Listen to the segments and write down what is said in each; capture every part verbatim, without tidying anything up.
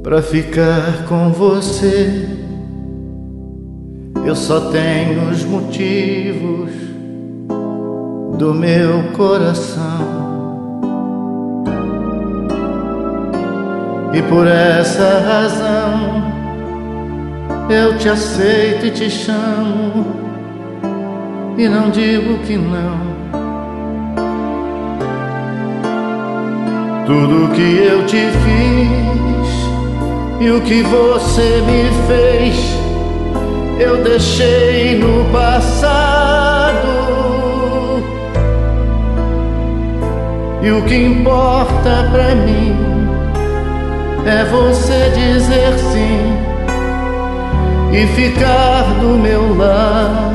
Pra ficar com você, eu só tenho os motivos do meu coração. E por essa razão eu te aceito e te chamo, e não digo que não. Tudo que eu te fiz e o que você me fez, eu deixei no passado. E o que importa pra mim é você dizer sim e ficar do meu lado.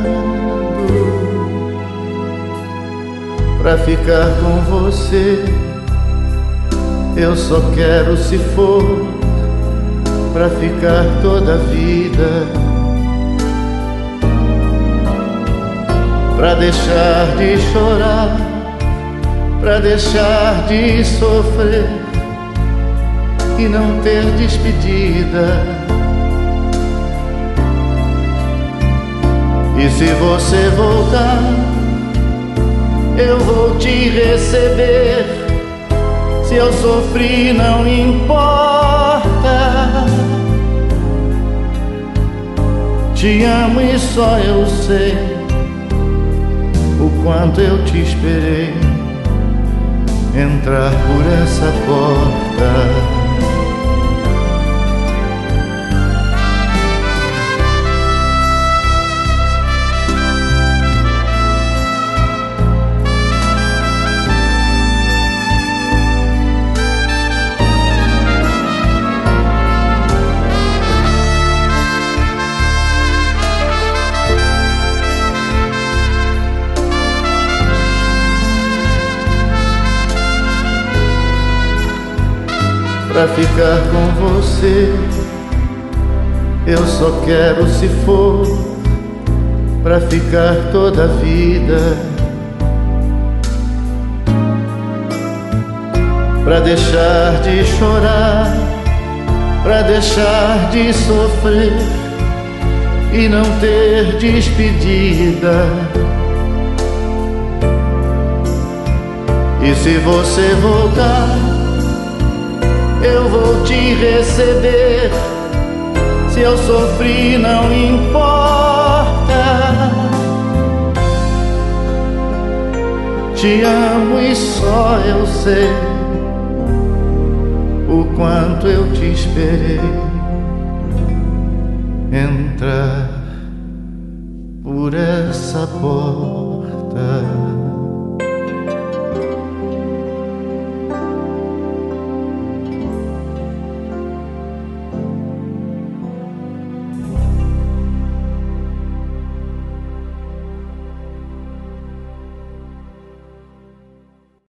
Pra ficar com você, eu só quero, se for pra ficar toda a vida, pra deixar de chorar, pra deixar de sofrer e não ter despedida. E se você voltar, eu vou te receber. Se eu sofri, não importa. Te amo e só eu sei o quanto eu te esperei entrar por essa porta. Pra ficar com você, eu só quero, se for pra ficar toda a vida, pra deixar de chorar, pra deixar de sofrer e não ter despedida. E se você voltar, eu vou te receber. Se eu sofri, não importa. Te amo e só eu sei o quanto eu te esperei entrar por essa porta.